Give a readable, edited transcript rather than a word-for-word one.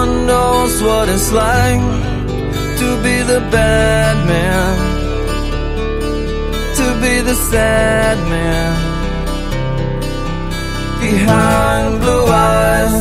one knows what it's like to be the bad man, to be the sad man. Behind blue eyes